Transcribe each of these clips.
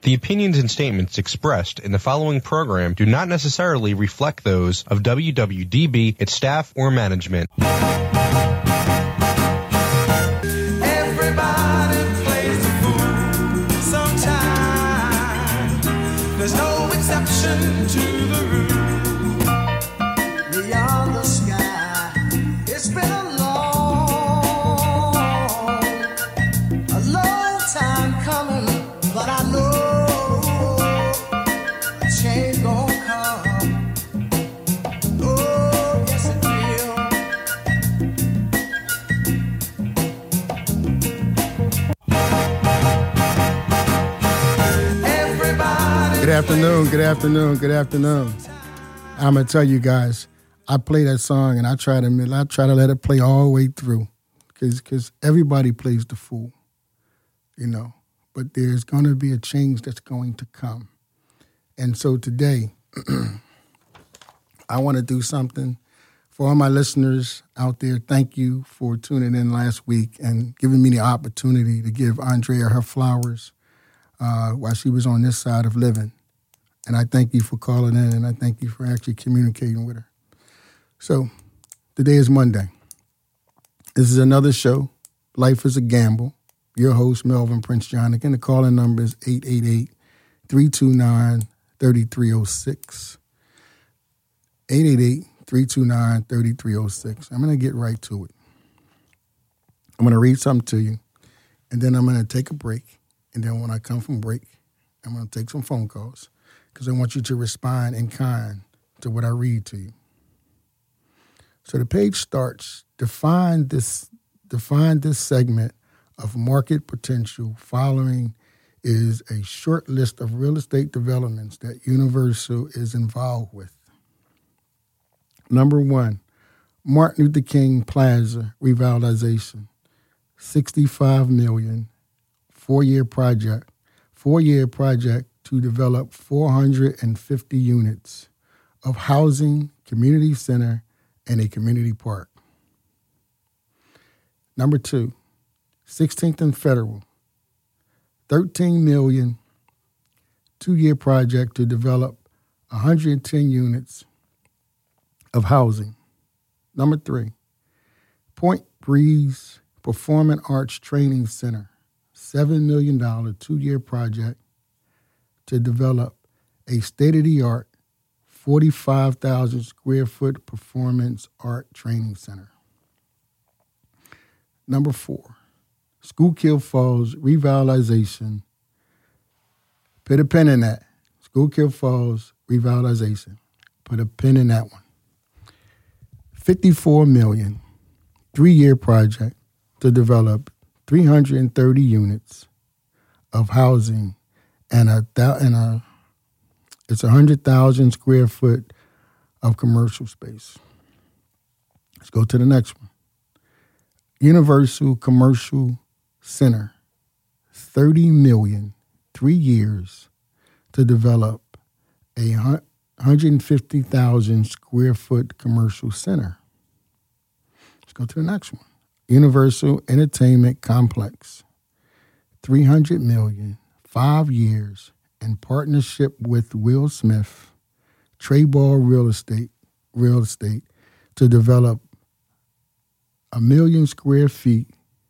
The opinions and statements expressed in the following program do not necessarily reflect those of WWDB, its staff, or management. Everybody plays the fool sometime. There's no exception to the rule. Beyond the sky, it's been a long time coming, but I know a change gon' come. Oh, yes it will. Everybody. Good afternoon. I'm gonna tell you guys, I play that song and I try to let it play all the way through, because everybody plays the fool, you know. But there's going to be a change that's going to come. And so today, I want to do something for all my listeners out there. Thank you for tuning in last week and giving me the opportunity to give Andrea her flowers while she was on this side of living. And I thank you for calling in, and I thank you for actually communicating with her. So today is Monday. This is another show, Life is a Gamble. Your host, Melvin Prince Johnigan. The calling number is 888-329-3306. 888-329-3306. I'm going to get right to it. I'm going to read something to you, and then I'm going to take a break. And then when I come from break, I'm going to take some phone calls because I want you to respond in kind to what I read to you. So the page starts, define this segment of market potential. Following is a short list of real estate developments that Universal is involved with. Number 1, Martin Luther King Plaza revitalization, $65 million, 4-year project to develop 450 units of housing, community center, and a community park. Number 2, 16th and Federal, $13 million, 2-year project to develop 110 units of housing. Number 3, Point Breeze Performing Arts Training Center, $7 million, 2-year project to develop a state-of-the-art 45,000 square foot performance art training center. Number 4, Schuylkill Falls revitalization. Put a pin in that. Schuylkill Falls revitalization. Put a pin in that one. $54 million, 3-year project to develop 330 units of housing and it's 100,000 square foot of commercial space. Let's go to the next one. Universal Commercial Center, $30 million, 3 years to develop a 150,000 square foot commercial center. Let's go to the next one. Universal Entertainment Complex, $300 million, 5 years, in partnership with Will Smith, Trayball Real Estate, to develop 1 million square feet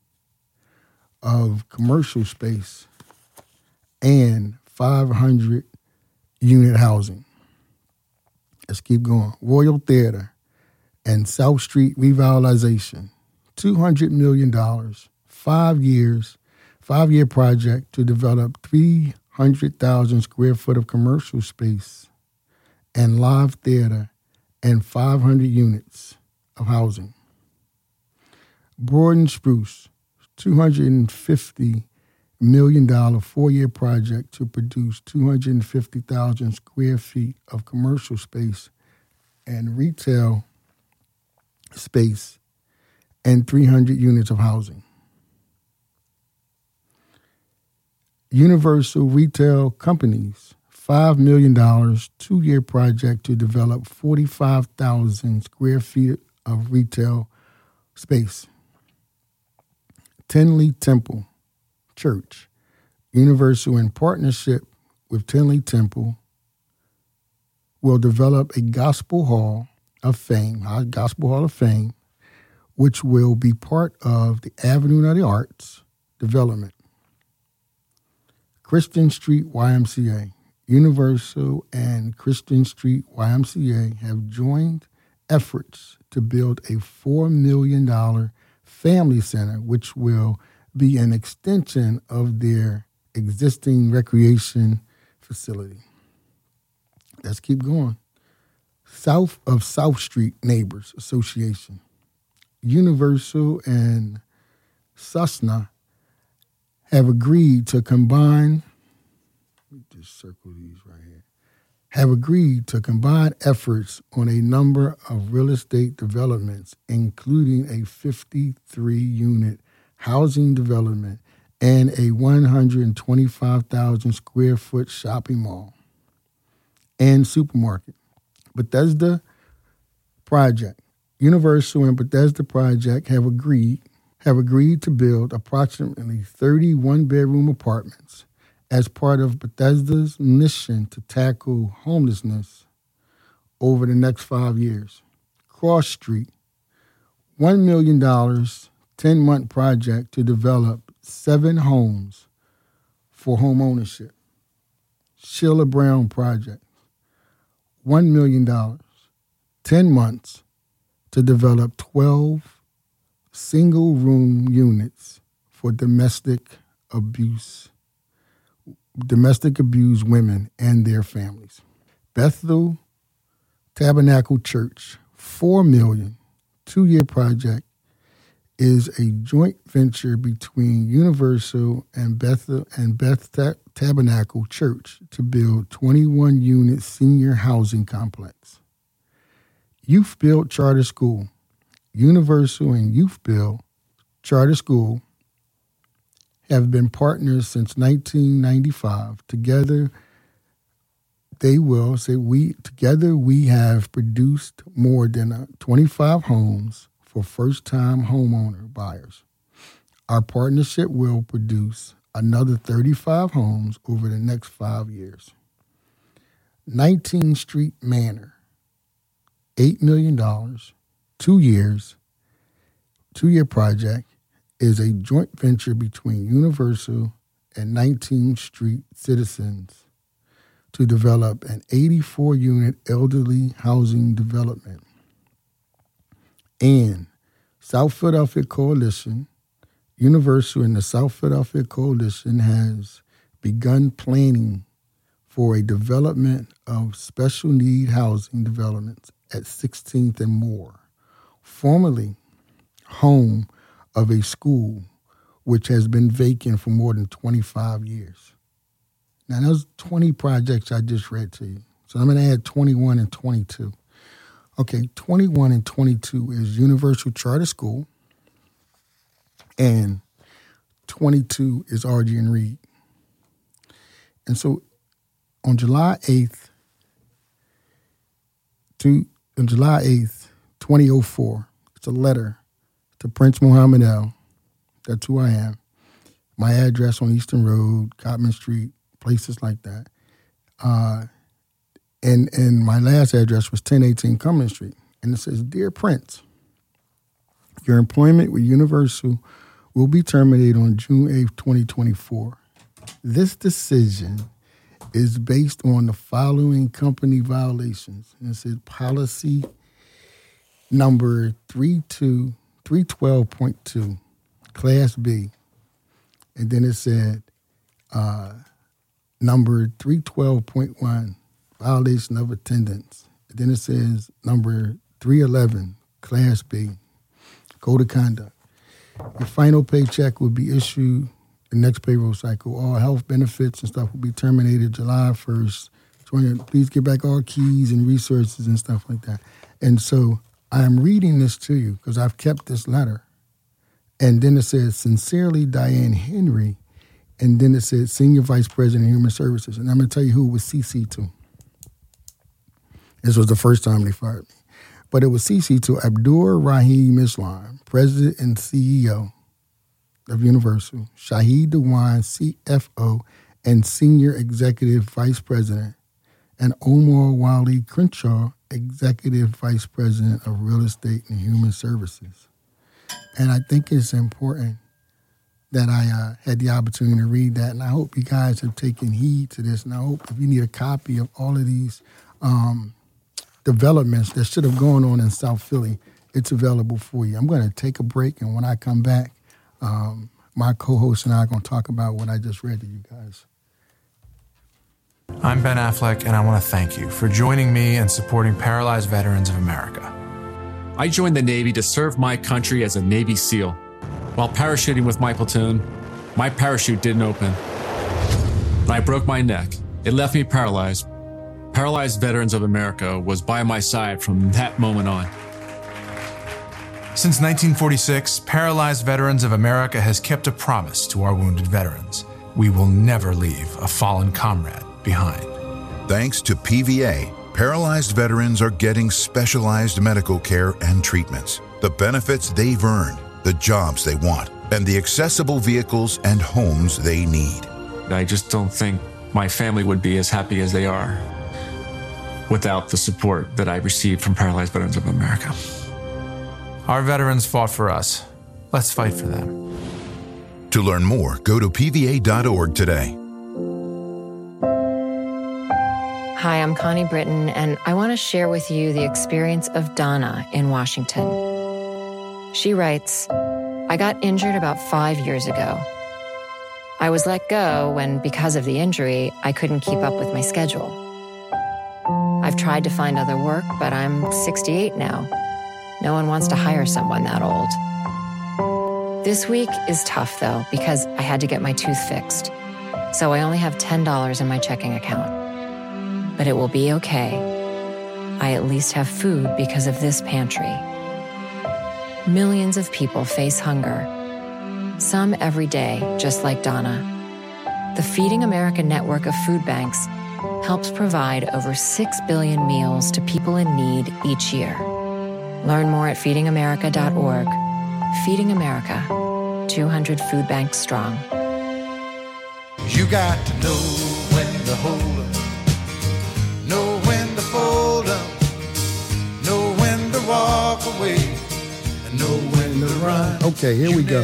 of commercial space and 500 unit housing. Let's keep going. Royal Theater and South Street revitalization, $200 million, 5 years, 5-year project to develop 300,000 square foot of commercial space and live theater and 500 units of housing. Broad and Spruce, $250 million, 4-year project to produce 250,000 square feet of commercial space and retail space and 300 units of housing. Universal Retail Companies, $5 million, 2-year project to develop 45,000 square feet of retail space. Tinley Temple Church, Universal in partnership with Tinley Temple will develop a Gospel Hall of Fame, which will be part of the Avenue of the Arts development. Christian Street YMCA, Universal and Christian Street YMCA have joined efforts to build a $4 million family center, which will be an extension of their existing recreation facility. Let's keep going. South of South Street Neighbors Association, Universal and Cessna have agreed to combine, let me just circle these right here, have agreed to combine efforts on a number of real estate developments, including a 53-unit housing development and a 125,000 square foot shopping mall and supermarket. Bethesda Project, Universal and Bethesda Project have agreed to build approximately 30 one-bedroom apartments as part of Bethesda's mission to tackle homelessness over the next 5 years. Cross Street, $1 million, 10-month project to develop 7 homes for home ownership. Sheila Brown Project, $1 million, 10 months to develop 12 single-room units for domestic abused women and their families. Bethel Tabernacle Church, $4 million, 2-year project, is a joint venture between Universal and Beth Tabernacle Church to build 21-unit senior housing complex. Youth Build Charter School, Universal and Youth Build Charter School have been partners since 1995. Together we have produced more than 25 homes for first-time homeowner buyers. Our partnership will produce another 35 homes over the next 5 years. 19th Street Manor, $8 million, 2 years, 2-year project, is a joint venture between Universal and 19th Street citizens to develop an 84-unit elderly housing development. And South Philadelphia Coalition, Universal and the South Philadelphia Coalition has begun planning for a development of special need housing developments at 16th and Moore, formerly home of a school which has been vacant for more than 25 years. Now, those 20 projects I just read to you. So I'm going to add 21 and 22. Okay, 21 and 22 is Universal Charter School, and 22 is R.G. and Reed. And so on July 8th, 2004, it's a letter to Prince Muhammad El. That's who I am. My address on Eastern Road, Cotman Street, places like that. And my last address was 1018 Cumberland Street. And it says, Dear Prince, your employment with Universal will be terminated on June 8th, 2024. This decision is based on the following company violations. And it says policy number 312.2, Class B. And then it said number 312.1, violation of attendance. And then it says number 311, Class B, Code of Conduct. Your final paycheck will be issued the next payroll cycle. All health benefits and stuff will be terminated July 1st. Please get back all keys and resources and stuff like that. And so I am reading this to you because I've kept this letter. And then it says, Sincerely, Diane Henry. And then it says, Senior Vice President of Human Services. And I'm going to tell you who it was CC to. This was the first time they fired me. But it was CC to Abdur Rahim Islam, President and CEO of Universal, Shahid Dewan, CFO, and Senior Executive Vice President, and Omar Wally Crenshaw, Executive Vice President of Real Estate and Human Services. And I think it's important that I had the opportunity to read that, and I hope you guys have taken heed to this, and I hope if you need a copy of all of these developments that should have gone on in South Philly, it's available for you. I'm going to take a break, and when I come back, my co-host and I are going to talk about what I just read to you guys. I'm Ben Affleck, and I want to thank you for joining me and supporting Paralyzed Veterans of America. I joined the Navy to serve my country as a Navy SEAL. While parachuting with my platoon, my parachute didn't open. I broke my neck. It left me paralyzed. Paralyzed Veterans of America was by my side from that moment on. Since 1946, Paralyzed Veterans of America has kept a promise to our wounded veterans. We will never leave a fallen comrade behind. Thanks to PVA, paralyzed veterans are getting specialized medical care and treatments, the benefits they've earned, the jobs they want, and the accessible vehicles and homes they need. I just don't think my family would be as happy as they are without the support that I received from Paralyzed Veterans of America. Our veterans fought for us. Let's fight for them. To learn more, go to pva.org today. Hi, I'm Connie Britton, and I want to share with you the experience of Donna in Washington. She writes, I got injured about 5 years ago. I was let go when, because of the injury, I couldn't keep up with my schedule. I've tried to find other work, but I'm 68 now. No one wants to hire someone that old. This week is tough, though, because I had to get my tooth fixed. So I only have $10 in my checking account. But it will be okay. I at least have food because of this pantry. Millions of people face hunger. Some every day, just like Donna. The Feeding America network of food banks helps provide over 6 billion meals to people in need each year. Learn more at feedingamerica.org. Feeding America, 200 food banks strong. You got to know when to hold up, know when to fold up, know when to walk away, and know when to run. Okay, here we go.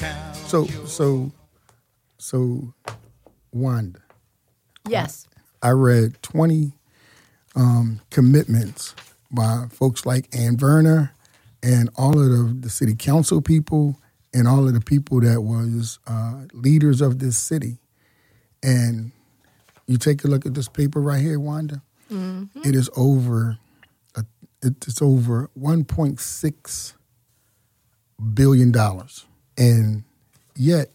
So, Wanda. Yes. I read 20 commitments by folks like Ann Verner and all of the city council people and all of the people that was leaders of this city. And you take a look at this paper right here, Wanda. Mm-hmm. It is over. It's over $1.6 billion, and yet,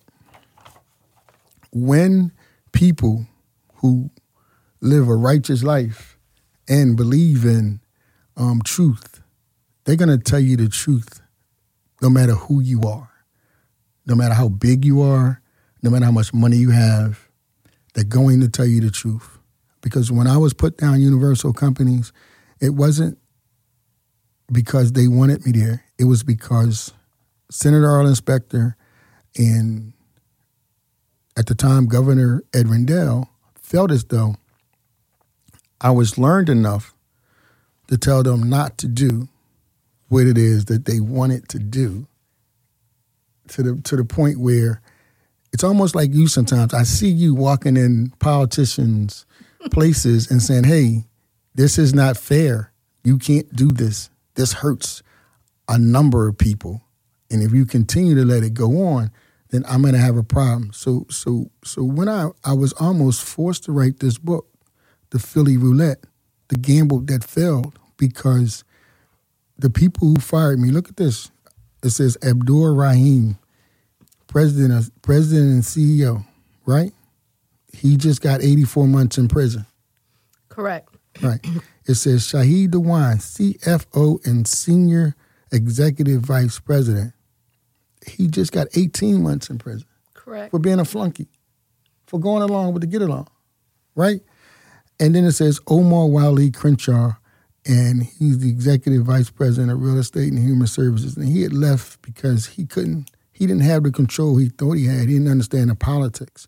when people who live a righteous life and believe in truth, they're going to tell you the truth no matter who you are, no matter how big you are, no matter how much money you have, they're going to tell you the truth. Because when I was put down Universal Companies, it wasn't because they wanted me there. It was because Senator Arlen Specter and at the time Governor Ed Rendell felt as though I was learned enough to tell them not to do what it is that they wanted to do, to the point where it's almost like you sometimes. I see you walking in politicians' places and saying, hey, this is not fair. You can't do this. This hurts a number of people. And if you continue to let it go on, then I'm going to have a problem. So when I was almost forced to write this book, The Philly Roulette, the gamble that failed, because the people who fired me, look at this. It says Abdur Rahim, president and CEO, right? He just got 84 months in prison. Correct. Right. It says Shahid Dewan, CFO and Senior Executive Vice President. He just got 18 months in prison. Correct. For being a flunky, for going along with the get along, right? And then it says Omar Wally Crenshaw, and he's the Executive Vice President of Real Estate and Human Services. And he had left because he didn't have the control he thought he had. He didn't understand the politics.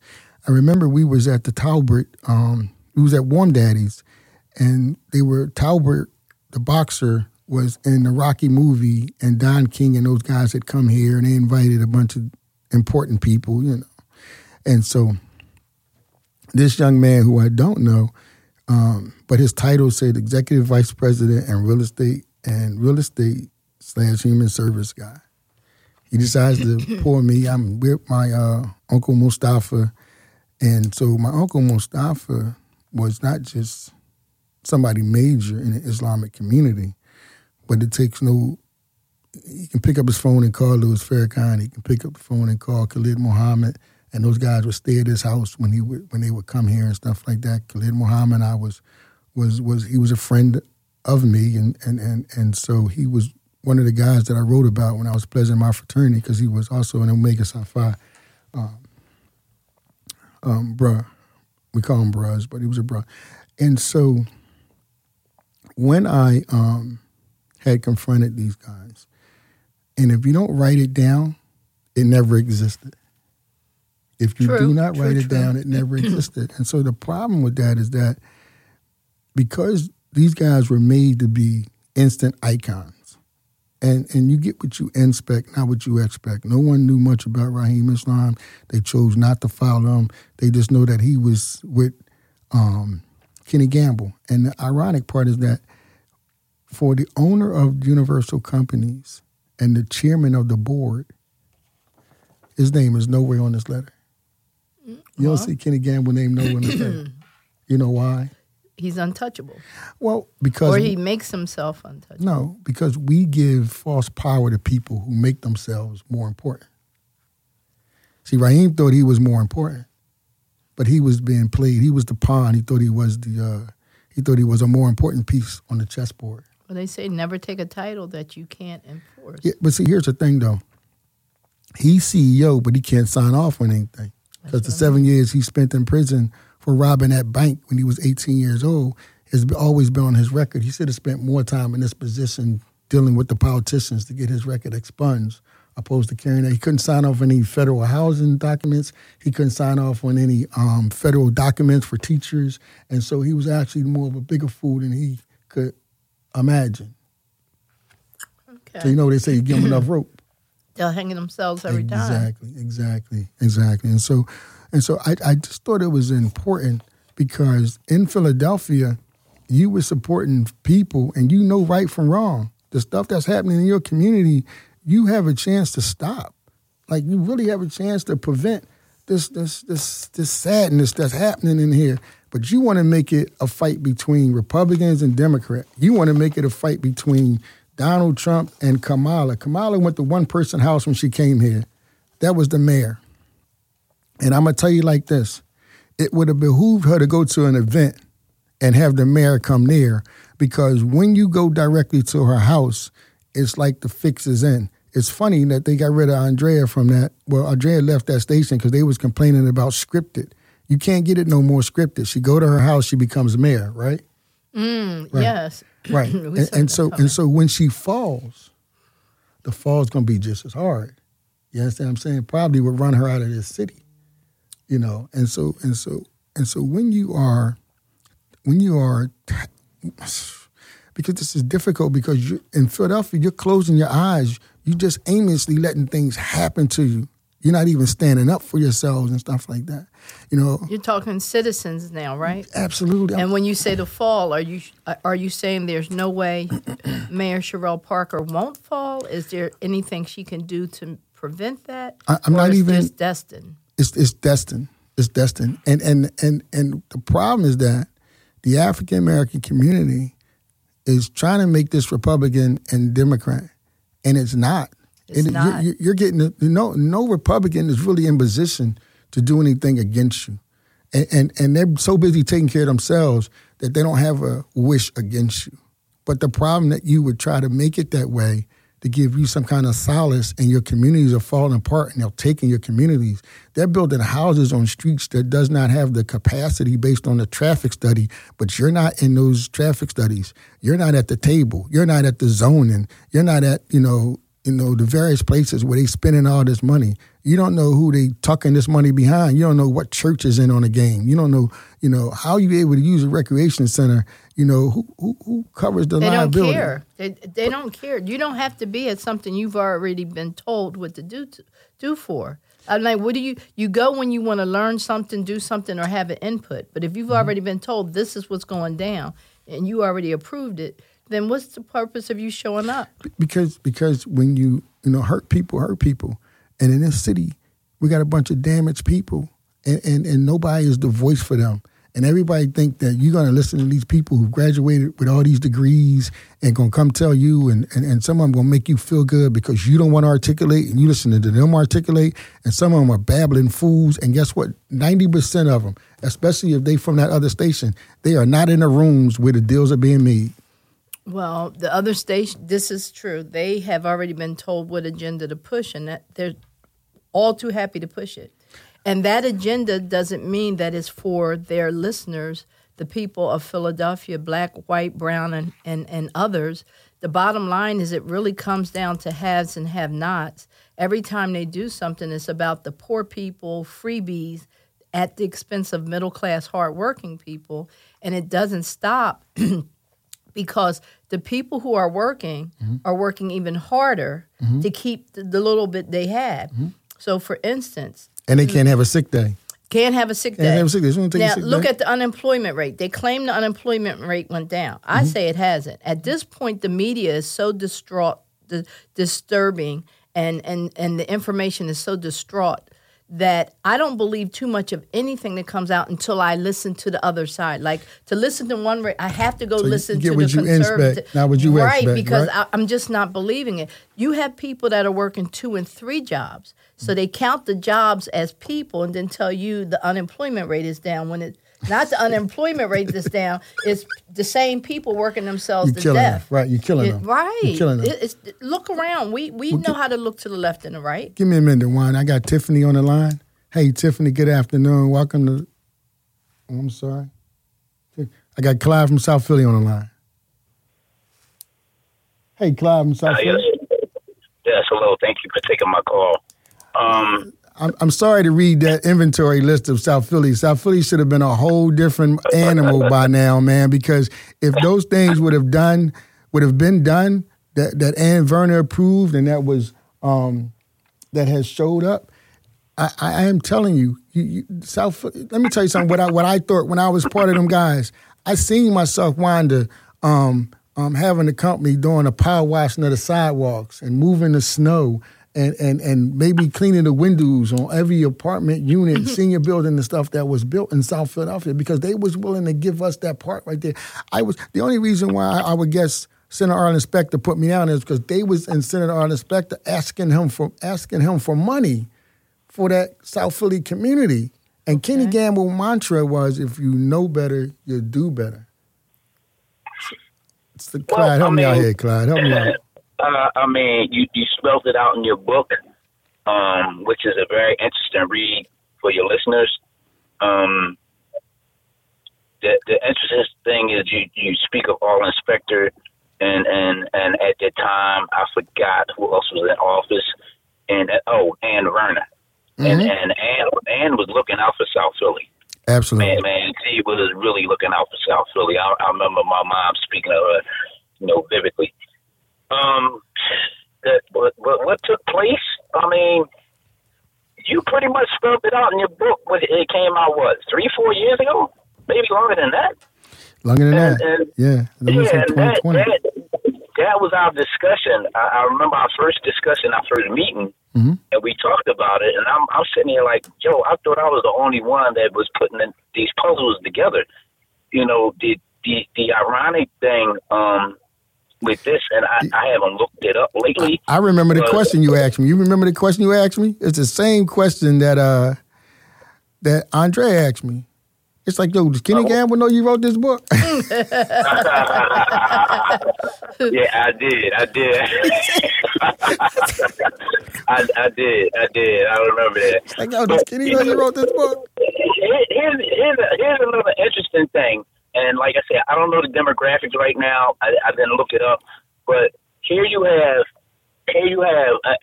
I remember we was at the Talbot, we was at Warm Daddy's, and Talbot, the boxer, was in the Rocky movie, and Don King and those guys had come here, and they invited a bunch of important people, you know. And so this young man who I don't know, but his title said Executive Vice President and real estate / human service guy. He decides to pour me. I'm with my Uncle Mustafa. And so my Uncle Mustafa was not just somebody major in the Islamic community, but it takes he can pick up his phone and call Louis Farrakhan. He can pick up the phone and call Khalid Muhammad. And those guys would stay at his house when they would come here and stuff like that. Khalid Muhammad, he was a friend of me, and so he was one of the guys that I wrote about when I was pledging my fraternity, because he was also an Omega Psi Phi bruh. We call him bruhs, but he was a bruh. And so when I had confronted these guys, and if you don't write it down, it never existed. If you do not write it down, it never existed. And so the problem with that is that because these guys were made to be instant icons, and you get what you inspect, not what you expect. No one knew much about Raheem Islam. They chose not to follow him. They just know that he was with Kenny Gamble. And the ironic part is that for the owner of Universal Companies and the chairman of the board, his name is nowhere on this letter. You don't see Kenny Gamble name nowhere on this letter. You know why? He's untouchable. Well, because... Or he makes himself untouchable. No, because we give false power to people who make themselves more important. See, Raheem thought he was more important, but he was being played. He was the pawn. He thought he was a more important piece on the chessboard. Well, they say never take a title that you can't enforce. Yeah, but see, here's the thing, though. He's CEO, but he can't sign off on anything. Because the 7 years he spent in prison for robbing that bank when he was 18 years old has always been on his record. He should have spent more time in this position dealing with the politicians to get his record expunged, opposed to carrying that. He couldn't sign off on any federal housing documents. He couldn't sign off on any federal documents for teachers. And so he was actually more of a bigger fool than he could imagine. Okay. So you know they say you give them enough rope. They'll hang themselves every time. Exactly. And so I just thought it was important because in Philadelphia, you were supporting people and you know right from wrong. The stuff that's happening in your community, you have a chance to stop. Like you really have a chance to prevent this sadness that's happening in here. But you want to make it a fight between Republicans and Democrats. You want to make it a fight between Donald Trump and Kamala. Kamala went to one-person house when she came here. That was the mayor. And I'm going to tell you like this. It would have behooved her to go to an event and have the mayor come there, because when you go directly to her house, it's like the fix is in. It's funny that they got rid of Andrea from that. Well, Andrea left that station because they was complaining about scripted. You can't get it no more scripted. She go to her house, she becomes mayor, right? Right. Yes. Right. and so when she falls, the fall's going to be just as hard. You understand what I'm saying? Probably would run her out of this city. You know, and so when you are because this is difficult because in Philadelphia, you're closing your eyes. You just aimlessly letting things happen to you. You're not even standing up for yourselves and stuff like that. You know, you're talking citizens now, right? Absolutely. And when you say the fall, are you saying there's no way Mayor Sherrell Parker won't fall? Is there anything she can do to prevent that? I'm not even. It's destined. It's destined. It's destined. And the problem is that the African American community is trying to make this Republican and Democrat, and it's not. It's not. You're getting no Republican is really in position to do anything against you, and they're so busy taking care of themselves that they don't have a wish against you. But the problem that you would try to make it that way to give you some kind of solace, and your communities are falling apart, and they're taking your communities. They're building houses on streets that does not have the capacity based on the traffic study, but you're not in those traffic studies. You're not at the table. You're not at the zoning. You're not at, the various places where they spending all this money. You don't know who they tucking this money behind. You don't know what church is in on the game. You don't know, how you able to use a recreation center. Who covers the liability. They don't care. They don't care. You don't have to be at something you've already been told what to do for. I'm like, what do you go when you want to learn something, do something, or have an input. But if you've already been told this is what's going down and you already approved it, then what's the purpose of you showing up? Because when you hurt people. And in this city, we got a bunch of damaged people, and nobody is the voice for them. And everybody think that you're going to listen to these people who graduated with all these degrees and going to come tell you, and some of them going to make you feel good because you don't want to articulate, and you listen to them articulate, and some of them are babbling fools. And guess what? 90% of them, especially if they from that other station, they are not in the rooms where the deals are being made. Well, the other station, this is true. They have already been told what agenda to push, and that they're all too happy to push it. And that agenda doesn't mean that it's for their listeners, the people of Philadelphia, black, white, brown, and others. The bottom line is it really comes down to haves and have-nots. Every time they do something, it's about the poor people, freebies, at the expense of middle-class, hardworking people. And it doesn't stop because the people who are working even harder to keep the little bit they have. So, for instance... And they can't have a sick day. Can't have a sick day. Now, look at the unemployment rate. They claim the unemployment rate went down. I say it hasn't. At this point, the media is so disturbing, and the information is so distraught that I don't believe too much of anything that comes out until I listen to the other side. Like, to listen to one rate, I have to go listen to the conservative. Not what you expect. Right, because I'm just not believing it. You have people that are working 2 and 3 jobs. So they count the jobs as people and then tell you the unemployment rate is down when it's not the unemployment rate that's down. It's the same people working themselves to death. Right, you're killing them. Right. You're killing them. Look around. We know how to look to the left and the right. Give me a minute, Juan. I got Tiffany on the line. Hey, Tiffany, good afternoon. Welcome to... Oh, I'm sorry. I got Clyde from South Philly on the line. Hey, Clyde from South Philly. Yes, hello. Thank you for taking my call. I'm sorry to read that inventory list of South Philly. South Philly should have been a whole different animal by now, man, because if those things would have been done, that Ann Werner approved and that was that has showed up, I am telling you, South Philly, let me tell you something, what I thought when I was part of them guys, I seen myself Wanda having the company doing a power washing of the sidewalks and moving the snow and maybe cleaning the windows on every apartment unit, senior building and stuff that was built in South Philadelphia because they was willing to give us that part right there. The only reason why I would guess Senator Arlen Specter put me out is because they was in Senator Arlen Specter asking him for money for that South Philly community. And Kenny Gamble's mantra was, if you know better, you do better. Clyde, help me out here, Clyde. Help me out. You spelled it out in your book, which is a very interesting read for your listeners. The interesting thing is you speak of Arlen Specter, and at the time I forgot who else was in office, and Ann Werner, and Ann was looking out for South Philly. Absolutely, man, she was really looking out for South Philly. I remember my mom speaking of her, vividly. What took place? I mean, you pretty much spelled it out in your book when it came out, 3-4 years ago? Maybe longer than that. Longer than that. Yeah. That was our discussion. I remember our first discussion, our first meeting, and we talked about it. And I'm sitting here like, I thought I was the only one that was putting these puzzles together. The ironic thing with this, and I haven't looked it up lately. I remember the question you asked me. You remember the question you asked me? It's the same question that Andre asked me. It's like, does Kenny Gamble know you wrote this book? Yeah, I did. I did. I remember that. Like, does Kenny know you wrote this book? Here's another interesting thing. And like I said, I don't know the demographics right now. I didn't look it up. But here you have here you have an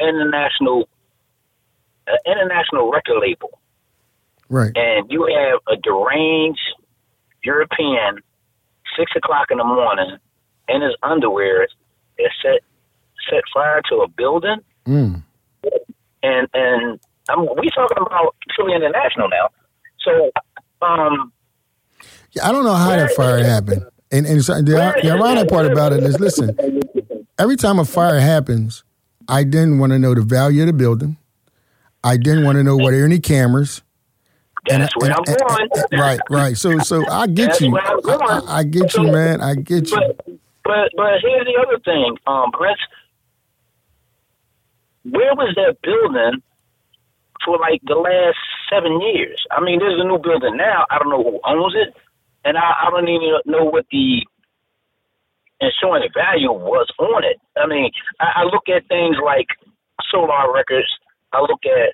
international record label. Right. And you have a deranged European, 6 o'clock in the morning, in his underwear, that set fire to a building. Mm. And we talking about truly international now. So, yeah, I don't know how that fire happened. And so the ironic part about it is, listen, every time a fire happens, I then want to know the value of the building. I then want to know, were there any cameras? That's where I'm going. Right. So I get you. I get you, man. I get you. But here's the other thing, Prince. Where was that building for like the last 7 years? I mean, there's a new building now. I don't know who owns it, and I don't even know what the insurance value was on it. I mean, I look at things like Solar Records. I look at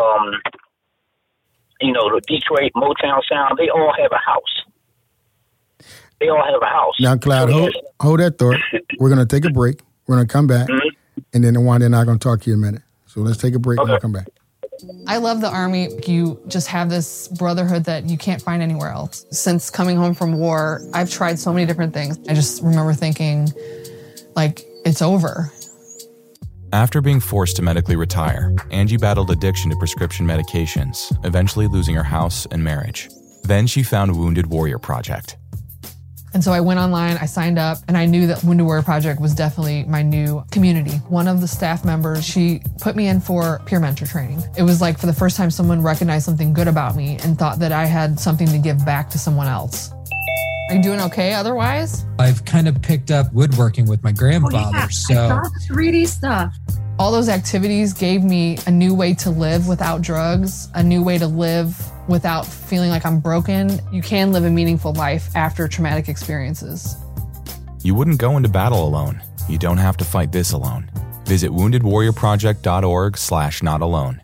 the Detroit Motown Sound. They all have a house. Now, Clyde, hold that thought. We're going to take a break. We're going to come back, and then Wanda and I are going to talk to you a minute. So let's take a break and we'll come back. I love the Army. You just have this brotherhood that you can't find anywhere else. Since coming home from war, I've tried so many different things. I just remember thinking, like, it's over. After being forced to medically retire, Angie battled addiction to prescription medications, eventually losing her house and marriage. Then she found Wounded Warrior Project. And so I went online, I signed up, and I knew that Wounded Warrior Project was definitely my new community. One of the staff members, she put me in for peer mentor training. It was like for the first time someone recognized something good about me and thought that I had something to give back to someone else. Are you doing okay otherwise? I've kind of picked up woodworking with my grandfather, so... I saw 3D stuff. All those activities gave me a new way to live without drugs, a new way to live without feeling like I'm broken. You can live a meaningful life after traumatic experiences. You wouldn't go into battle alone. You don't have to fight this alone. Visit woundedwarriorproject.org/notalone.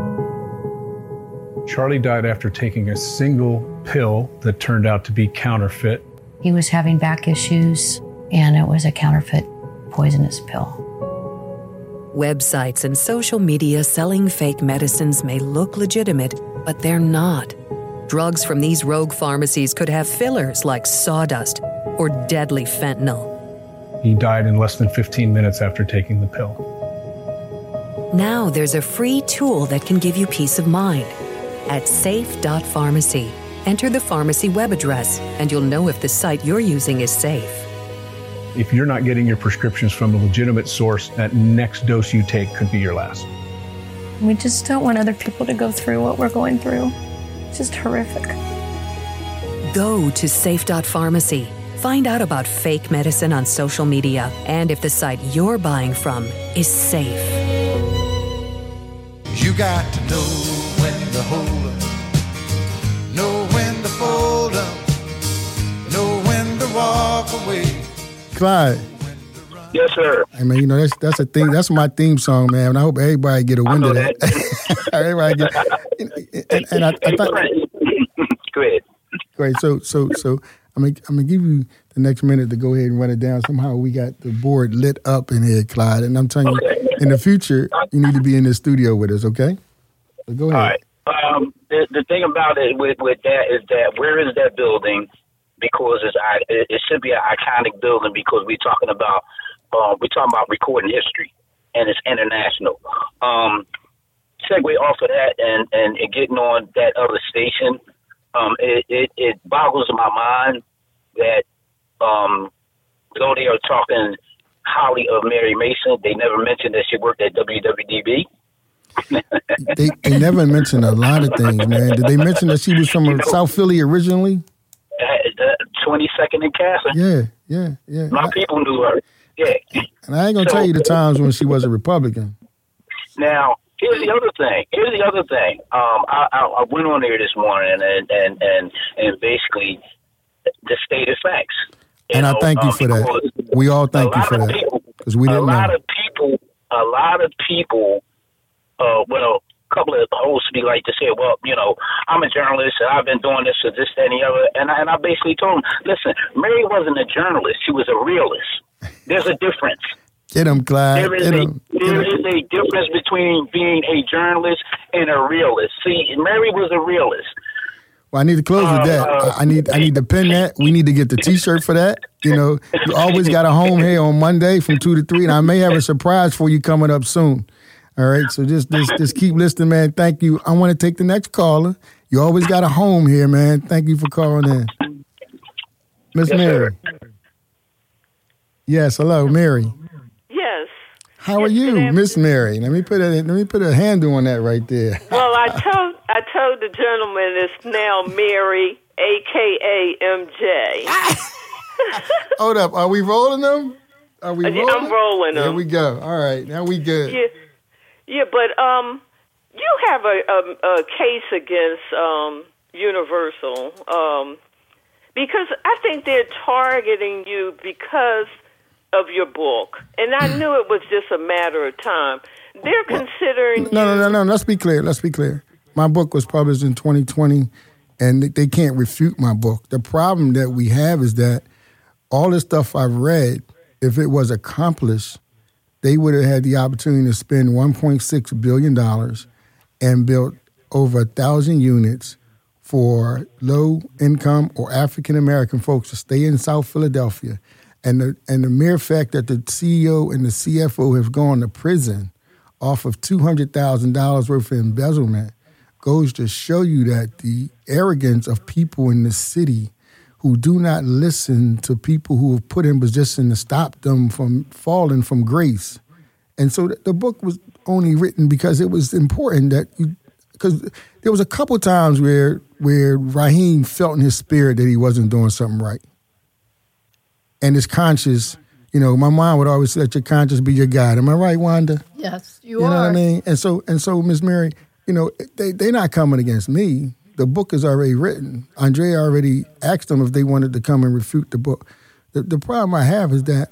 Charlie died after taking a single pill that turned out to be counterfeit. He was having back issues, and it was a counterfeit poisonous pill. Websites and social media selling fake medicines may look legitimate, but they're not. Drugs from these rogue pharmacies could have fillers like sawdust or deadly fentanyl. He died in less than 15 minutes after taking the pill. Now there's a free tool that can give you peace of mind. At safe.pharmacy, enter the pharmacy web address, and you'll know if the site you're using is safe. If you're not getting your prescriptions from a legitimate source, that next dose you take could be your last. We just don't want other people to go through what we're going through. It's just horrific. Go to safe.pharmacy. Find out about fake medicine on social media and if the site you're buying from is safe. You got to know when to hold up, know when to fold up, know when to walk away. Clyde. Yes, sir. I mean, that's a thing. That's my theme song, man. And I hope everybody get a wind of that. Everybody get. And I thought. Go ahead. Great. So I'm gonna give you the next minute to go ahead and run it down. Somehow we got the board lit up in here, Clyde. And I'm telling you, in the future, you need to be in the studio with us. Okay. So go ahead. All right. The thing about it with that is that where is that building? Because it should be an iconic building because we're talking about recording history and it's international. Segue off of that and getting on that other station, it boggles my mind that though they are talking highly of Mary Mason, they never mentioned that she worked at WWDB. They never mentioned a lot of things, man. Did they mention that she was from South Philly originally? 22nd and Castle. Yeah. My people knew her. Yeah. And I ain't gonna tell you the times when she was a Republican. Now, here's the other thing. I went on there this morning and basically the stated facts. And I thank you for that. We all thank you for that because we didn't know. A lot of people. Well, a couple of hosts be like to say, well, I'm a journalist and I've been doing this or this, that, and the other. And I basically told them, listen, Mary wasn't a journalist. She was a realist. There's a difference. Hit him, Clyde. There is a difference between being a journalist and a realist. See, Mary was a realist. Well, I need to close with that. I need to pin that. We need to get the T-shirt for that. You always got a home here on Monday from 2 to 3, and I may have a surprise for you coming up soon. All right, so just keep listening, man. Thank you. I want to take the next caller. You always got a home here, man. Thank you for calling in. Miss Mary. Yes, hello, Mary. Yes. How are you, Miss Mary? Let me put a handle on that right there. Well, I told the gentleman it's now Mary, a.k.a. MJ. Hold up. Are we rolling them? Are we rolling? I'm rolling them. There we go. All right. Now we good. Yeah, but you have a case against Universal because I think they're targeting you because of your book. And I knew it was just a matter of time. They're considering No. Let's be clear. My book was published in 2020, and they can't refute my book. The problem that we have is that all the stuff I've read, if it was accomplished, they would have had the opportunity to spend $1.6 billion and built over 1,000 units for low-income or African-American folks to stay in South Philadelphia. And the mere fact that the CEO and the CFO have gone to prison off of $200,000 worth of embezzlement goes to show you that the arrogance of people in the city who do not listen to people who have put in position to stop them from falling from grace. And so the book was only written because it was important that because there was a couple times where Raheem felt in his spirit that he wasn't doing something right. And his conscience, my mom would always say, let your conscience be your guide. Am I right, Wanda? Yes, you are. You know what I mean? And so Miss Mary, they're not coming against me. The book is already written. Andrea already asked them if they wanted to come and refute the book. The problem I have is that,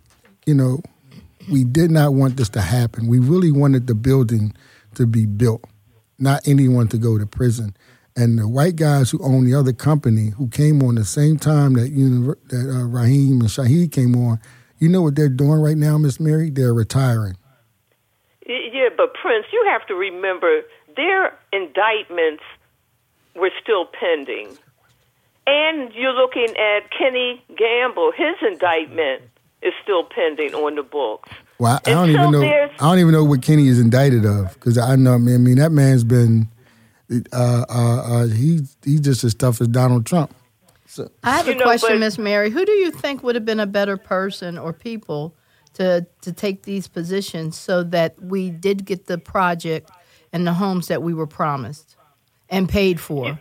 we did not want this to happen. We really wanted the building to be built, not anyone to go to prison. And the white guys who own the other company, who came on the same time that Raheem and Shaheed came on, you know what they're doing right now, Miss Mary? They're retiring. Yeah, but Prince, you have to remember their indictments were still pending. And you're looking at Kenny Gamble. His indictment is still pending on the books. Well, I don't even know what Kenny is indicted of, because I know, that man's been, he's just as tough as Donald Trump. So. I have a question, Miss Mary. Who do you think would have been a better person or people to take these positions so that we did get the project and the homes that we were promised and paid for?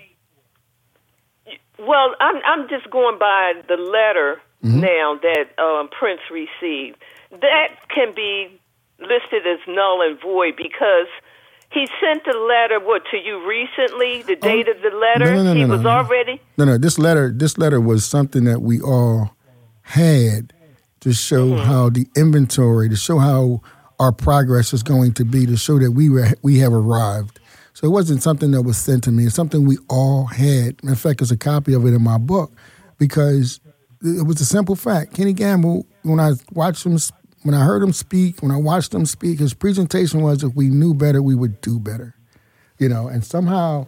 Well, I'm just going by the letter now that Prince received. That can be listed as null and void because he sent the letter, to you recently? The date of the letter? No, already? No, this letter was something that we all had to show how the inventory, to show how our progress is going to be, to show that we have arrived. So it wasn't something that was sent to me. It's something we all had. In fact, there's a copy of it in my book because it was a simple fact. Kenny Gamble, when I heard him speak, when I watched him speak, his presentation was if we knew better, we would do better. And somehow,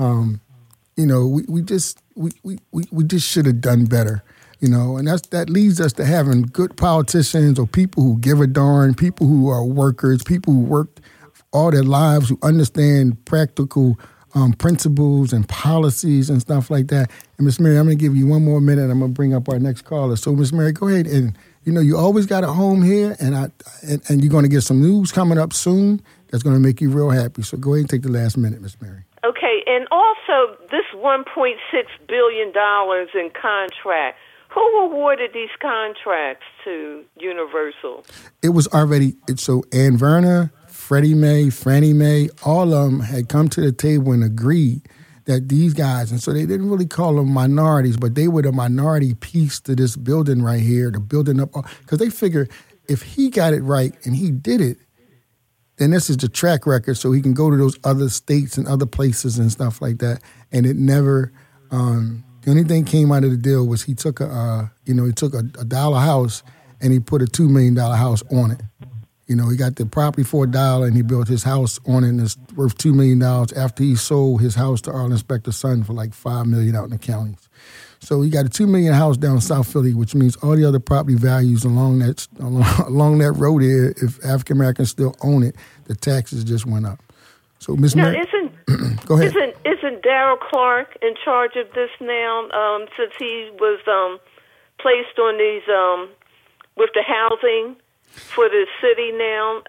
we just should have done better. And that leads us to having good politicians or people who give a darn, people who are workers, people who worked all their lives, who understand practical principles and policies and stuff like that. And Miss Mary, I'm going to give you one more minute. I'm going to bring up our next caller. So Miss Mary, go ahead and you always got a home here, and you're going to get some news coming up soon that's going to make you real happy. So go ahead and take the last minute, Miss Mary. Okay, and also this $1.6 billion in contract. Who awarded these contracts to Universal? It was already so Ann Verna, Freddie Mae, Fannie Mae, all of them had come to the table and agreed that these guys, and so they didn't really call them minorities, but they were the minority piece to this building right here, the building up, because they figure if he got it right and he did it, then this is the track record, so he can go to those other states and other places and stuff like that. And it never, the only thing came out of the deal was he took a dollar house and he put a $2 million house on it. You know, he got the property for $1, and he built his house on it, and it's worth $2 million after he sold his house to Arlen Specter's son for like $5 million out in the counties. So he got a $2 million house down in South Philly, which means all the other property values along that road here, if African Americans still own it, the taxes just went up. So Ms. Now, Mary, go ahead. Isn't Darrell Clark in charge of this now? Since he was placed on these with the housing for the city now,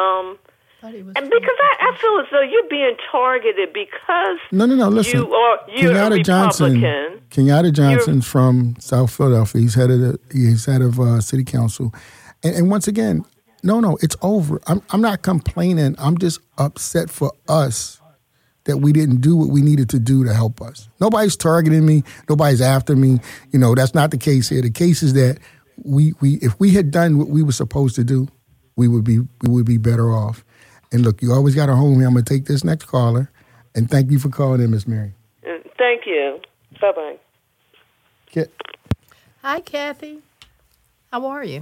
and because I feel as though you're being targeted because no. Listen, you're a Republican. Kenyatta Johnson's from South Philadelphia. He's head of city council, and once again, no, it's over. I'm not complaining. I'm just upset for us that we didn't do what we needed to do to help us. Nobody's targeting me. Nobody's after me. You know, that's not the case here. The case is that we if we had done what we were supposed to do, we would be better off. And look, you always got a home here. I'm going to take this next caller. And thank you for calling in, Miss Mary. Thank you. Bye-bye. Hi, Kathy. How are you?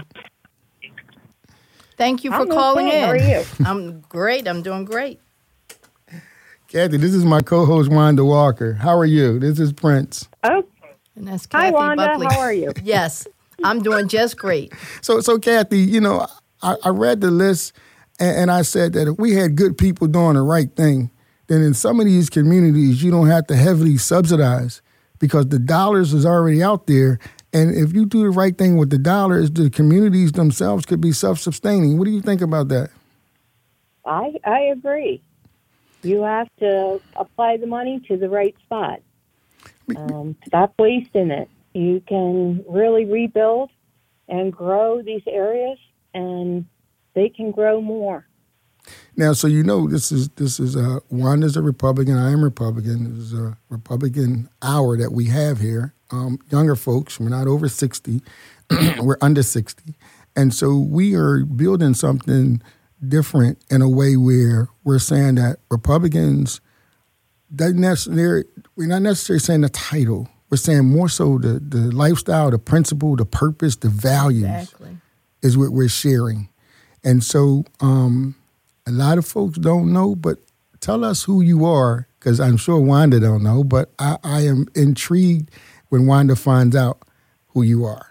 Thank you for calling in. How are you? I'm great. I'm doing great. Kathy, this is my co-host, Wanda Walker. How are you? This is Prince. Oh, and that's Kathy hi, Wanda. Buckley. How are you? Yes, I'm doing just great. So Kathy, you know, I read the list, and I said that if we had good people doing the right thing, then in some of these communities, you don't have to heavily subsidize because the dollars is already out there. And if you do the right thing with the dollars, the communities themselves could be self-sustaining. What do you think about that? I agree. You have to apply the money to the right spot. Stop wasting it. You can really rebuild and grow these areas, and they can grow more. Now, so you know, this is Wanda's a Republican. I am Republican. This is a Republican hour that we have here. Younger folks, we're not over 60. We're under 60. And so we are building something different in a way where we're saying that Republicans, we're not necessarily saying the title. We're saying more so the lifestyle, the principle, the purpose, the values is what we're sharing. And so a lot of folks don't know, but tell us who you are, because I'm sure Wanda don't know, but I am intrigued when Wanda finds out who you are.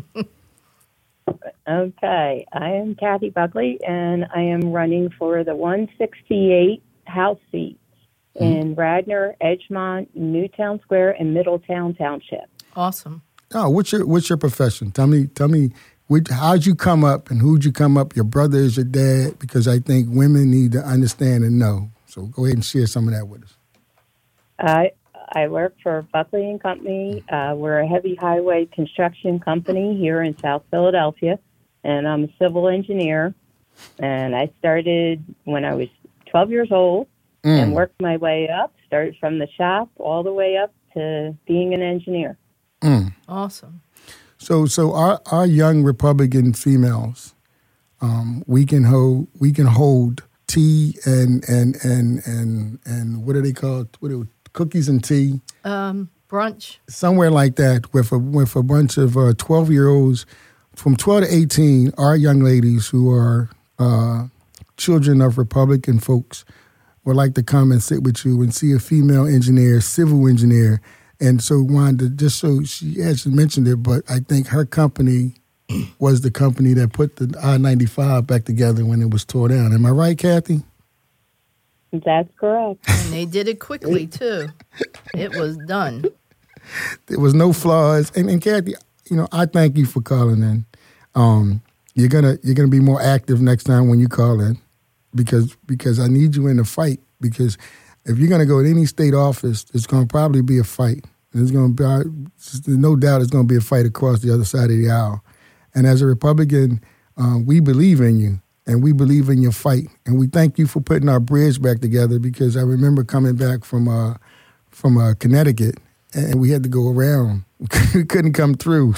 Okay. I am Kathy Buckley, and I am running for the 168 House seats in Radnor, Edgemont, Newtown Square, and Middletown Township. Awesome. Oh, what's your profession? Tell me, how'd you come up and who'd you come up? Your brother is your dad? Because I think women need to understand and know. So go ahead and share some of that with us. I work for Buckley & Company. We're a heavy highway construction company here in South Philadelphia, and I'm a civil engineer. And I started when I was 12 years old and worked my way up, started from the shop all the way up to being an engineer. Awesome. So our young Republican females, we can hold tea and what are they called? Cookies and tea, brunch, somewhere like that, with a bunch of 12-year-olds from 12 to 18. Our young ladies who are children of Republican folks would like to come and sit with you and see a female engineer, civil engineer. And so Wanda, just so she hasn't mentioned it, but I think her company was the company that put the I-95 back together when it was tore down. Am I right, Kathy? That's correct. And they did it quickly, too. It was done. There was no flaws. And Kathy, you know, I thank you for calling in. You're gonna be more active next time when you call in because I need you in the fight. Because if you're gonna go to any state office, it's gonna probably be a fight. There's no doubt it's gonna be a fight across the other side of the aisle. And as a Republican, we believe in you. And we believe in your fight. And we thank you for putting our bridge back together, because I remember coming back from Connecticut, and we had to go around. We couldn't come through.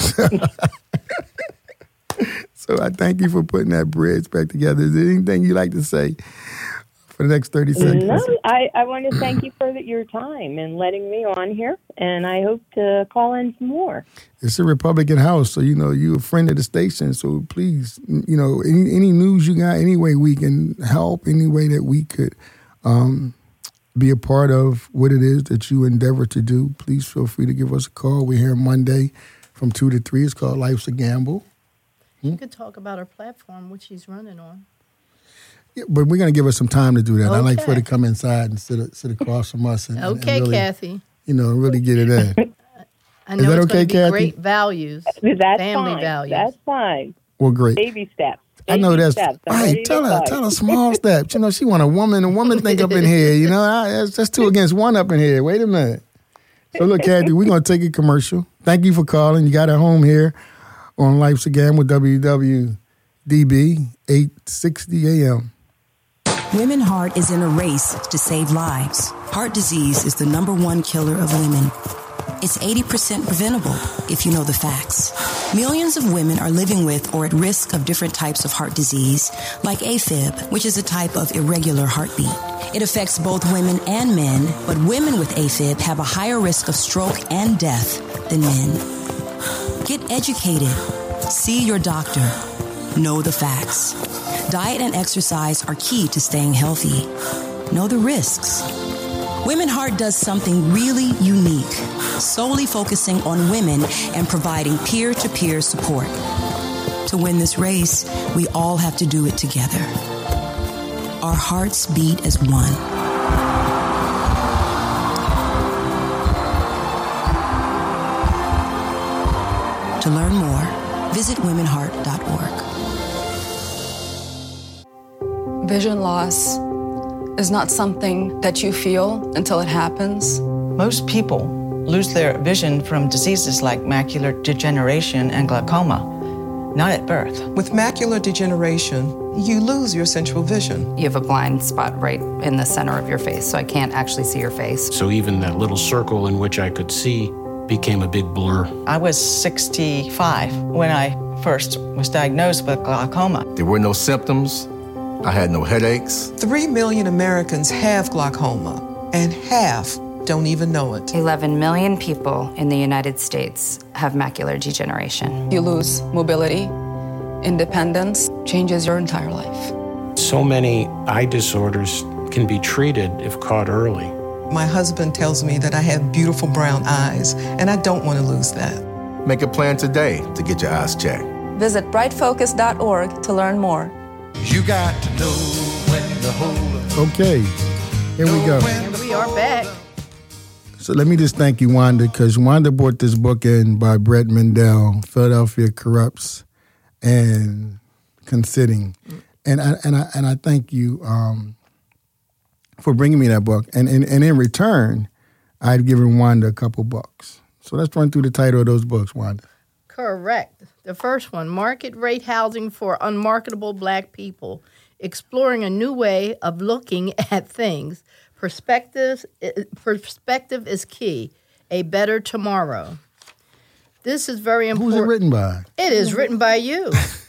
So I thank you for putting that bridge back together. Is there anything you'd like to say for for the next 30 seconds. No, I want to thank you for your time and letting me on here, and I hope to call in some more. It's a Republican House, so, you're a friend of the station, so please, any news you got, any way we can help, any way that we could be a part of what it is that you endeavor to do, please feel free to give us a call. We're here Monday from 2 to 3. It's called Life's a Gamble. You could talk about our platform, which he's running on. Yeah, but we're going to give her some time to do that. Okay. I'd like for her to come inside and sit across from us. And really, Kathy. Really get it in. I know Is that it's okay, going to be Kathy? great values. That's family fine. values. That's fine. Well, great. Baby steps. I know that's steps. right. Tell her small steps. She want a woman think up in here. That's 2 against 1 up in here. Wait a minute. So look, Kathy, we're going to take a commercial. Thank you for calling. You got a home here on Life's a Gamble, WWDB 860 AM. Women Heart is in a race to save lives. Heart disease is the #1 killer of women. It's 80% preventable if you know the facts. Millions of women are living with or at risk of different types of heart disease, like AFib, which is a type of irregular heartbeat. It affects both women and men, but women with AFib have a higher risk of stroke and death than men. Get educated. See your doctor. Know the facts. Diet and exercise are key to staying healthy. Know the risks. Women Heart does something really unique, solely focusing on women and providing peer-to-peer support. To win this race, we all have to do it together. Our hearts beat as one. To learn more, visit womenheart.org. Vision loss is not something that you feel until it happens. Most people lose their vision from diseases like macular degeneration and glaucoma, not at birth. With macular degeneration, you lose your central vision. You have a blind spot right in the center of your face, so I can't actually see your face. So even that little circle in which I could see became a big blur. I was 65 when I first was diagnosed with glaucoma. There were no symptoms. I had no headaches. 3 million Americans have glaucoma, and half don't even know it. 11 million people in the United States have macular degeneration. You lose mobility, independence, changes your entire life. So many eye disorders can be treated if caught early. My husband tells me that I have beautiful brown eyes, and I don't want to lose that. Make a plan today to get your eyes checked. Visit brightfocus.org to learn more. You got to know when to hold up. Okay, here we go. And we are back. So let me just thank you, Wanda, because Wanda brought this book in by Brett Mendel, Philadelphia Corrupts and Considering. And I thank you for bringing me that book. And in return, I've given Wanda a couple bucks. So let's run through the title of those books, Wanda. Correct. The first one, Market Rate Housing for Unmarketable Black People, Exploring a New Way of Looking at Things. Perspective is Key, A Better Tomorrow. This is very important. Who's it written by? It is written by you.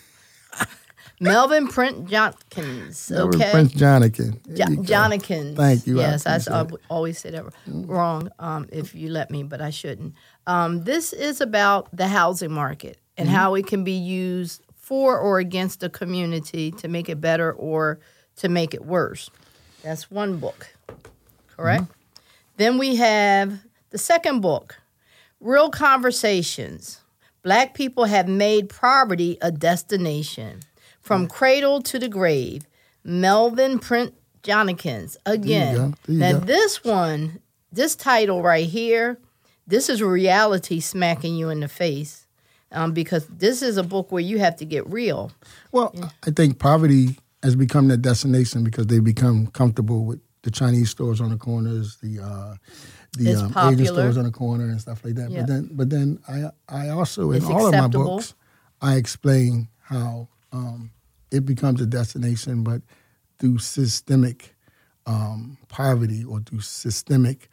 Melvin Print Jonkins. Okay. Prince Jonakin. Jonakin. Thank you. Yes, I always say that wrong if you let me, but I shouldn't. This is about the housing market and how it can be used for or against the community to make it better or to make it worse. That's one book, correct? Then we have the second book, Real Conversations. Black people have made poverty a destination. From Cradle to the Grave, Melvin Print Jonkins. Again, now this title right here, this is reality smacking you in the face because this is a book where you have to get real. Well, I think poverty has become that destination because they become comfortable with the Chinese stores on the corners, the Asian stores on the corner and stuff like that. Yeah. But then I also, in all of my books, I explain how it becomes a destination, but through systemic poverty or through systemic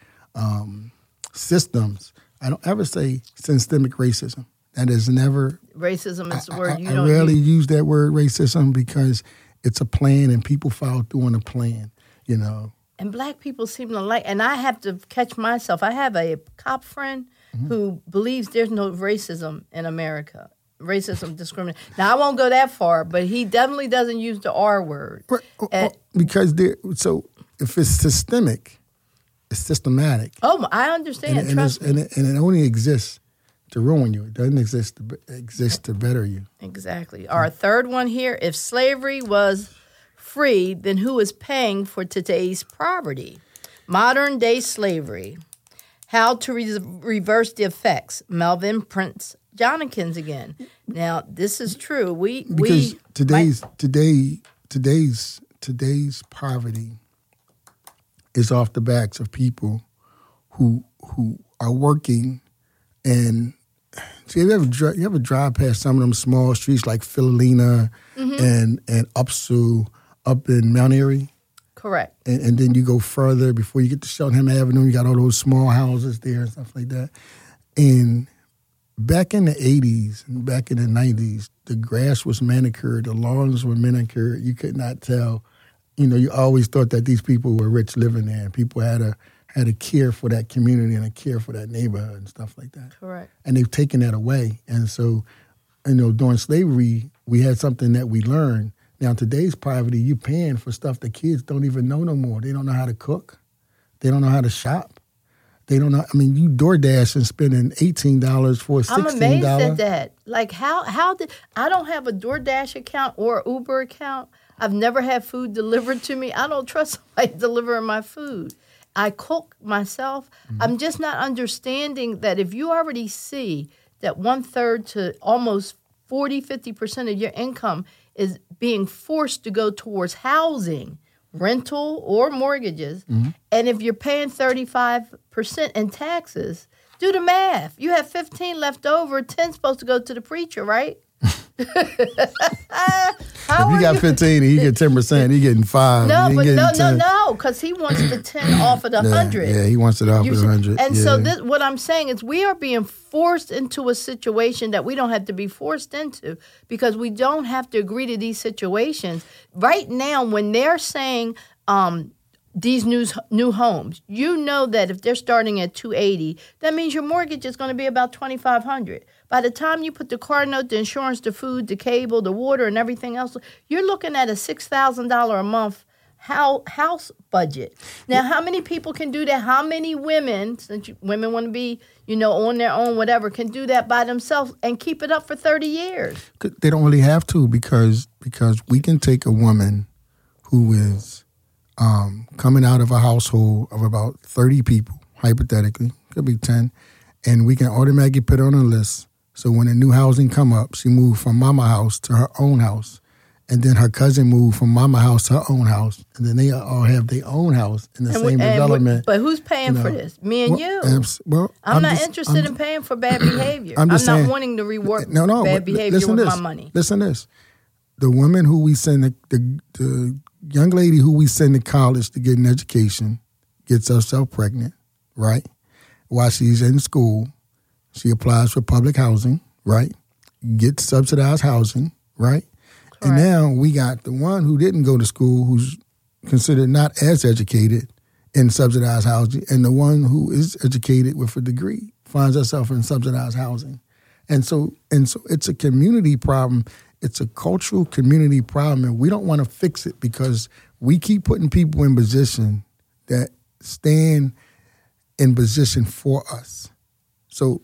systems. I don't ever say systemic racism. That is never... Racism is the word you don't use. I rarely use that word racism because it's a plan and people follow through on a plan. you know. And black people seem to like, and I have to catch myself. I have a cop friend who believes there's no racism in America. Racism, discrimination. Now, I won't go that far, but he definitely doesn't use the R word. Because so if it's systemic, it's systematic. Oh, I understand. Trust me. And it only exists to ruin you. It doesn't exist to better you. Exactly. Our third one here, if slavery was free, then who is paying for today's poverty? Modern day slavery. How to reverse the effects. Melvin Prince Johnakins again. Now, this is true. Because today's poverty is off the backs of people who are working. And see, you ever drive past some of them small streets like Philomena and Upsall up in Mount Airy? Correct. And then you go further before you get to Cheltenham Avenue. You got all those small houses there and stuff like that. And back in the 80s and back in the 90s, the grass was manicured, the lawns were manicured. You could not tell. You know, you always thought that these people were rich living there. And people had a care for that community and a care for that neighborhood and stuff like that. Correct. And they've taken that away. And so, you know, during slavery, we had something that we learned. Now, today's poverty, you're paying for stuff that kids don't even know no more. They don't know how to cook. They don't know how to shop. They don't know. I mean, you DoorDash and spending $18 for $16. I'm amazed at that. Like, how did I don't have a DoorDash account or Uber account. I've never had food delivered to me. I don't trust somebody delivering my food. I cook myself. I'm just not understanding that if you already see that 1/3 to almost 40-50% of your income is being forced to go towards housing, rental, or mortgages, and if you're paying 35% in taxes, do the math. You have 15 left over, 10 supposed to go to the preacher, right? If you got 15 and you get 10%, he getting 5. No, because he wants the 10 off of the 100. Yeah, he wants it off of the 100. And so what I'm saying is we are being forced into a situation that we don't have to be forced into because we don't have to agree to these situations. Right now, when they're saying these new homes, you know that if they're starting at $280, that means your mortgage is going to be about $2,500. By the time you put the car note, the insurance, the food, the cable, the water, and everything else, you're looking at a $6,000 a month house budget. Now, how many people can do that? How many women, since women want to be, on their own, whatever, can do that by themselves and keep it up for 30 years? They don't really have to because we can take a woman who is coming out of a household of about 30 people, hypothetically, could be 10, and we can automatically put her on a list. So when a new housing come up, she moved from mama house to her own house. And then her cousin moved from mama house to her own house. And then they all have their own house in the same development. But who's paying for this? Me and you. I'm not interested in paying for bad behavior. I'm not wanting to reward bad behavior with my money. Listen to this. The woman who we send, the young lady who we send to college to get an education gets herself pregnant, right? While she's in school, she applies for public housing, right? Gets subsidized housing, right? Correct. And now we got the one who didn't go to school, who's considered not as educated in subsidized housing, and the one who is educated with a degree finds herself in subsidized housing. And so it's a community problem. It's a cultural community problem, and we don't want to fix it because we keep putting people in position that stand in position for us. So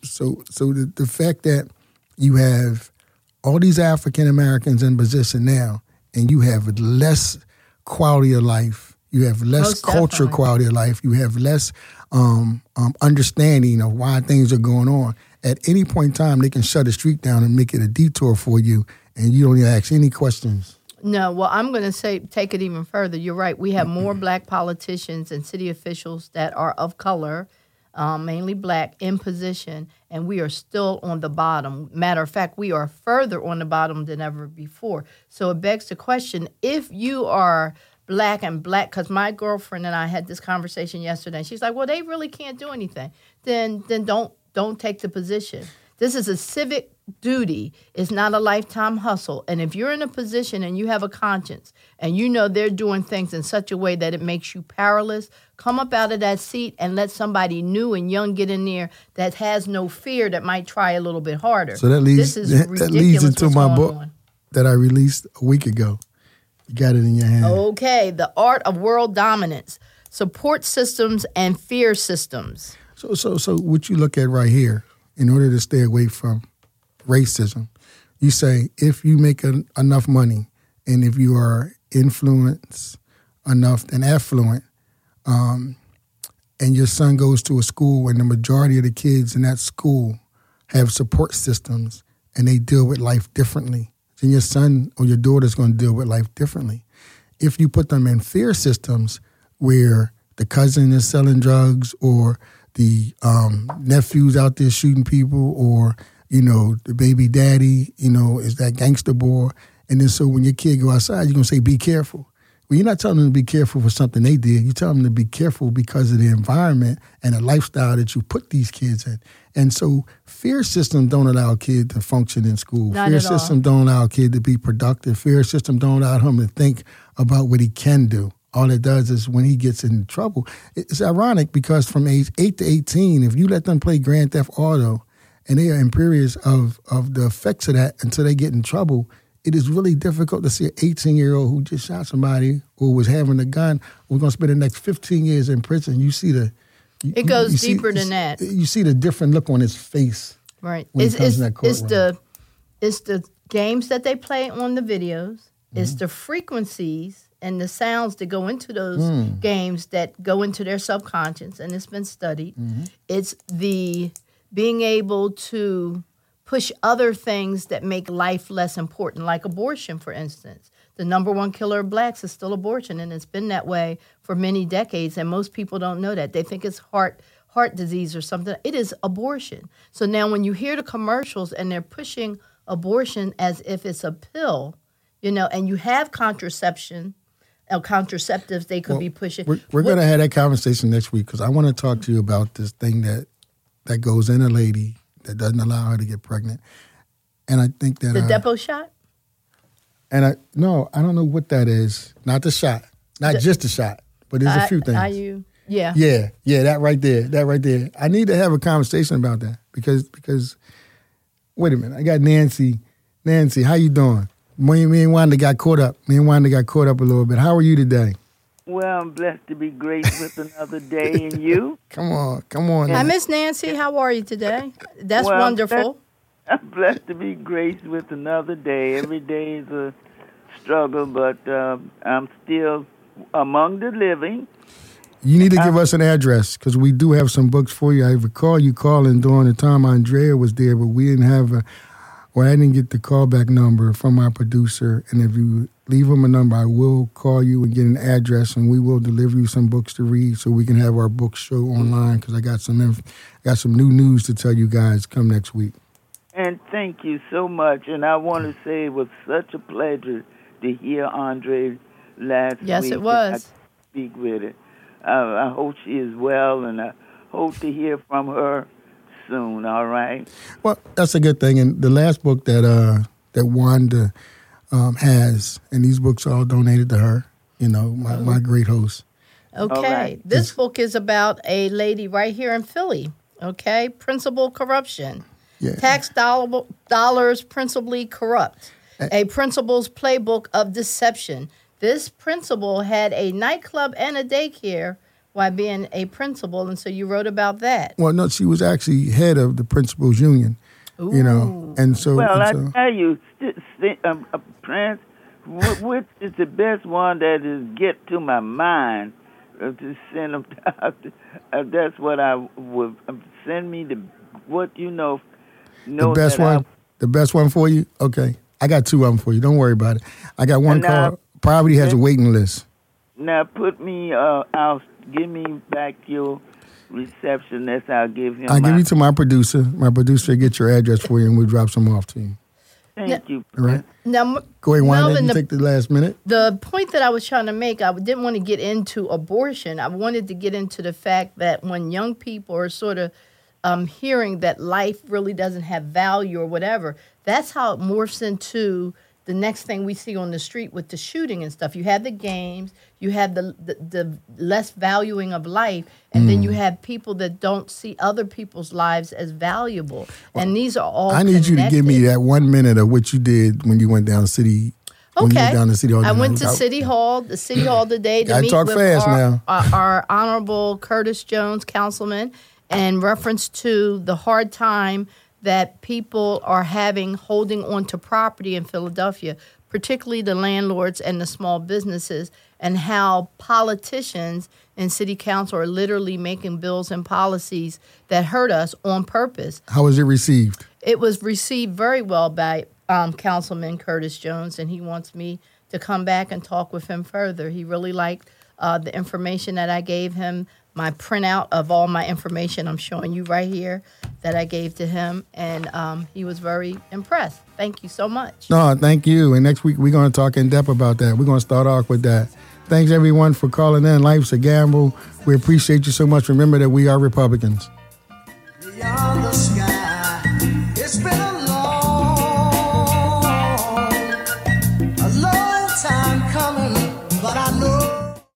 the fact that you have all these African Americans in position now, and you have less quality of life, you have less cultural quality of life, you have less understanding of why things are going on. At any point in time, they can shut a street down and make it a detour for you, and you don't even ask any questions. No, well, I'm going to take it even further. You're right. We have more black politicians and city officials that are of color, mainly black, in position, and we are still on the bottom. Matter of fact, we are further on the bottom than ever before. So it begs the question, if you are black, because my girlfriend and I had this conversation yesterday, and she's like, well, they really can't do anything. Then don't take the position. This is a civic duty. It's not a lifetime hustle. And if you're in a position and you have a conscience and you know they're doing things in such a way that it makes you powerless, come up out of that seat and let somebody new and young get in there that has no fear, that might try a little bit harder. So that leads, that leads into what's my going book on. that I released a week ago. You got it in your hand. Okay, The Art of World Dominance, Support Systems and Fear Systems. So what you look at right here, in order to stay away from racism, you say if you make enough money and if you are influenced enough and affluent, and your son goes to a school and the majority of the kids in that school have support systems and they deal with life differently, then your son or your daughter is going to deal with life differently. If you put them in fear systems where the cousin is selling drugs or the nephew's out there shooting people, or, the baby daddy, is that gangster boy. And then so when your kid go outside, you're going to say, be careful. Well, you're not telling them to be careful for something they did. You tell them to be careful because of the environment and the lifestyle that you put these kids in. And so fear systems don't allow a kid to function in school. Fear systems don't allow a kid to be productive. Fear systems don't allow him to think about what he can do. All it does is when he gets in trouble, it's ironic because from age 8 to 18, if you let them play Grand Theft Auto and they are in periods of the effects of that until they get in trouble, it is really difficult to see an 18-year-old who just shot somebody or was having a gun, we're going to spend the next 15 years in prison. You see it goes deeper than that. You see the different look on his face. Right. When he comes in that courtroom. It's the games that they play on the videos. It's the frequencies and the sounds that go into those games that go into their subconscious, and it's been studied. It's the being able to push other things that make life less important, like abortion, for instance. The number one killer of blacks is still abortion, and it's been that way for many decades, and most people don't know that. They think it's heart disease or something. It is abortion. So now when you hear the commercials and they're pushing abortion as if it's a pill, and you have contraception, contraceptives they could be pushing. We're going to have that conversation next week because I want to talk to you about this thing that goes in a lady that doesn't allow her to get pregnant. And I think that... The Depo shot? And I don't know what that is. Not the shot. Not just the shot. But there's a few things. Yeah. Yeah, that right there. I need to have a conversation about that because wait a minute. I got Nancy. Nancy, how you doing? Me and Wanda got caught up. A little bit. How are you today? Well, I'm blessed to be graced with another day, and you? Come on. Hi, Miss Nancy. How are you today? That's wonderful. I'm blessed to be graced with another day. Every day is a struggle, but I'm still among the living. You need to give us an address because we do have some books for you. I recall you calling during the time Andrea was there, but we didn't have I didn't get the callback number from our producer. And if you leave him a number, I will call you and get an address, and we will deliver you some books to read so we can have our book show online because I got some new news to tell you guys come next week. And thank you so much. And I want to say it was such a pleasure to hear Andre last week. Yes, it was. I speak with her. I hope she is well, and I hope to hear from her soon, all right? Well, that's a good thing. And the last book that Wanda has, and these books are all donated to her, my great host. Okay. Right. This book is about a lady right here in Philly, okay? Principal Corruption. Yeah. Tax dollars principally corrupt. A principal's playbook of deception. This principal had a nightclub and a daycare while being a principal, and so you wrote about that. Well, no, she was actually head of the principals union, and so. Well, I tell you, Prince, which is the best one that is get to my mind to send them out. That's what I would send me what you know. The best one. The best one for you. Okay, I got two of them for you. Don't worry about it. I got one called Poverty Has a Waiting List. Now put me. Give me back your receptionist. I'll give him. I'll give you to my producer. My producer will get your address for you, and we'll drop some off to you. Thank you. All right. Now, go ahead, Wanda. Melvin, you take the last minute. The point that I was trying to make, I didn't want to get into abortion. I wanted to get into the fact that when young people are sort of hearing that life really doesn't have value or whatever, that's how it morphs into the next thing we see on the street with the shooting and stuff. You have the games, you have the less valuing of life, and then you have people that don't see other people's lives as valuable. And these are all I need connected. you to give me that 1 minute of what you did when you went down to City. When you went down to City Hall. I went to City Hall today to meet with our Honorable Curtis Jones, councilman, in reference to the hard time that people are having holding on to property in Philadelphia, particularly the landlords and the small businesses, and how politicians and city council are literally making bills and policies that hurt us on purpose. How was it received? It was received very well by Councilman Curtis Jones, and he wants me to come back and talk with him further. He really liked the information that I gave him, my printout of all my information I'm showing you right here that I gave to him, and he was very impressed. Thank you so much. No, thank you. And next week we're going to talk in depth about that. We're going to start off with that. Thanks, everyone, for calling in. Life's a gamble. We appreciate you so much. Remember that we are Republicans.